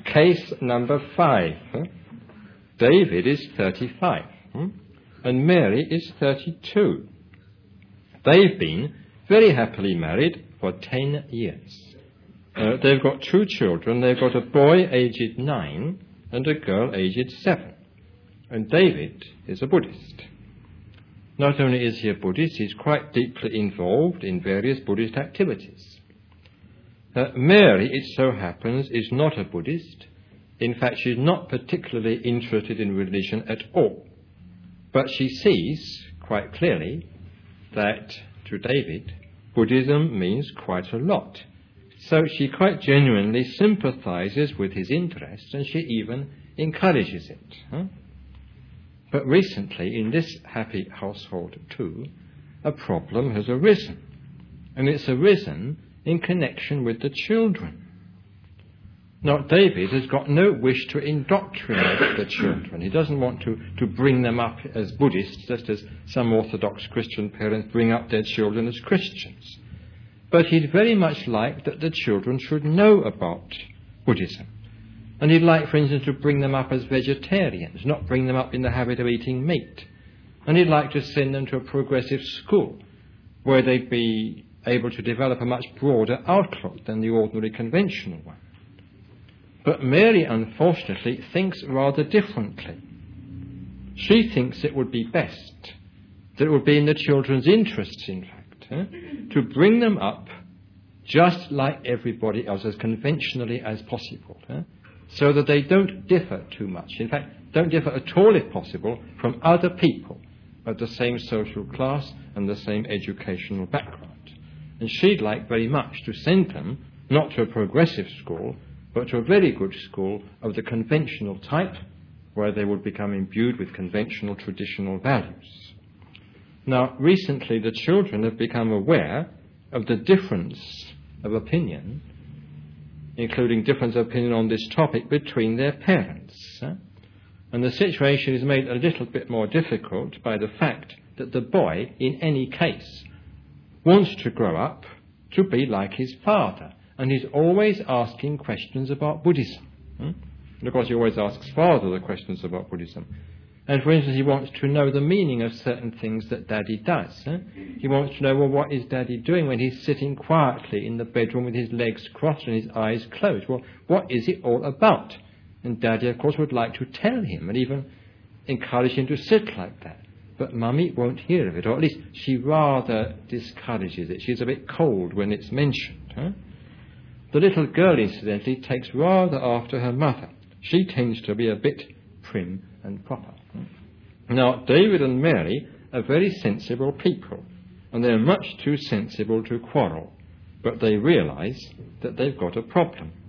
Case number 5. David is 35, and Mary is 32. They've been very happily married for 10 years. They've got 2 children. They've got a boy aged 9 and a girl aged 7. And David is a Buddhist. Not only is he a Buddhist, he's quite deeply involved in various Buddhist activities. Mary, it so happens, is not a Buddhist. In fact, she's not particularly interested in religion at all. But she sees quite clearly that to David, Buddhism means quite a lot. So she quite genuinely sympathizes with his interests, and she even encourages it. But recently, in this happy household too, a problem has arisen. And it's arisen in connection with the children. Now, David has got no wish to indoctrinate the children. He doesn't want to bring them up as Buddhists, just as some Orthodox Christian parents bring up their children as Christians. But he'd very much like that the children should know about Buddhism. And he'd like, for instance, to bring them up as vegetarians, not bring them up in the habit of eating meat. And he'd like to send them to a progressive school where they'd be able to develop a much broader outlook than the ordinary conventional one. But Mary, unfortunately, thinks rather differently. She thinks it would be best, that it would be in the children's interests, in fact, to bring them up just like everybody else, as conventionally as possible, so that they don't differ too much. In fact, don't differ at all, if possible, from other people of the same social class and the same educational background. And she'd like very much to send them not to a progressive school, but to a very good school of the conventional type, where they would become imbued with conventional traditional values. Now, recently the children have become aware of the difference of opinion, including difference of opinion on this topic, between their parents. And the situation is made a little bit more difficult by the fact that the boy, in any case, wants to grow up to be like his father. And he's always asking questions about Buddhism. And of course, he always asks father the questions about Buddhism. And for instance, he wants to know the meaning of certain things that Daddy does. He wants to know, well, what is Daddy doing when he's sitting quietly in the bedroom with his legs crossed and his eyes closed? Well, what is it all about? And Daddy, of course, would like to tell him and even encourage him to sit like that. But Mummy won't hear of it, or at least she rather discourages it. She's a bit cold when it's mentioned. The little girl, incidentally, takes rather after her mother. She tends to be a bit prim and proper. Now, David and Mary are very sensible people, and they're much too sensible to quarrel. But they realize that they've got a problem.